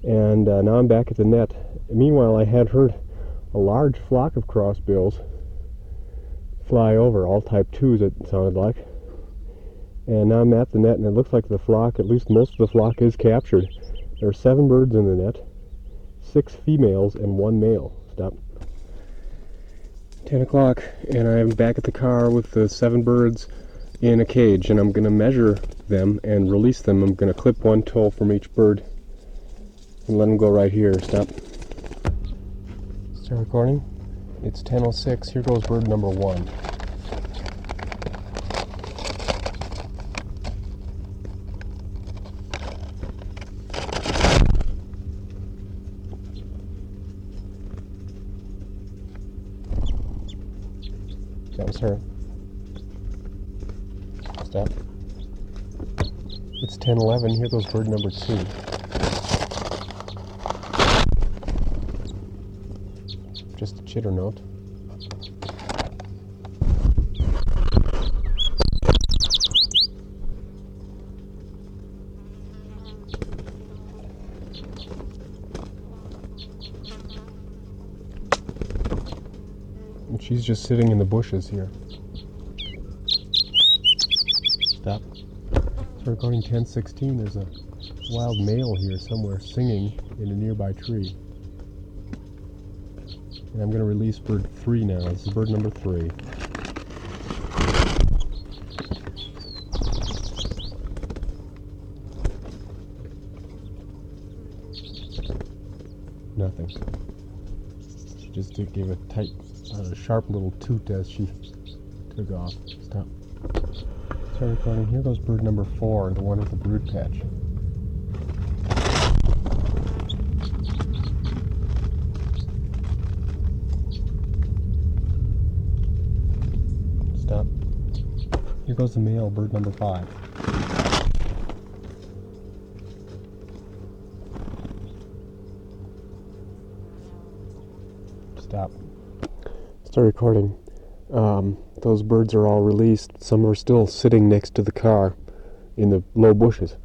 And now I'm back at the net. Meanwhile, I had heard a large flock of crossbills fly over, all type 2s it sounded like. And now I'm at the net, and it looks like the flock, at least most of the flock, is captured. There are 7 birds in the net, 6 females and 1 male. Stop. 10 o'clock, and I'm back at the car with the 7 birds in a cage, and I'm going to measure them and release them. I'm going to clip 1 toe from each bird and let them go right here. Stop. Start recording. It's 10:06. Here goes bird number 1. That was her. Stop. It's 10:11. Here goes bird number 2. Just a chitter note. And she's just sitting in the bushes here. Stop. So recording 10:16. There's a wild male here somewhere singing in a nearby tree. And I'm going to release bird 3 now. This is bird number 3. Nothing. She just gave a tight, sharp little toot as she took off. Stop. Start recording. Here goes bird number 4, the one with the brood patch. Stop. Here goes the male, bird number 5. Stop. Start recording. Those birds are all released. Some are still sitting next to the car in the low bushes.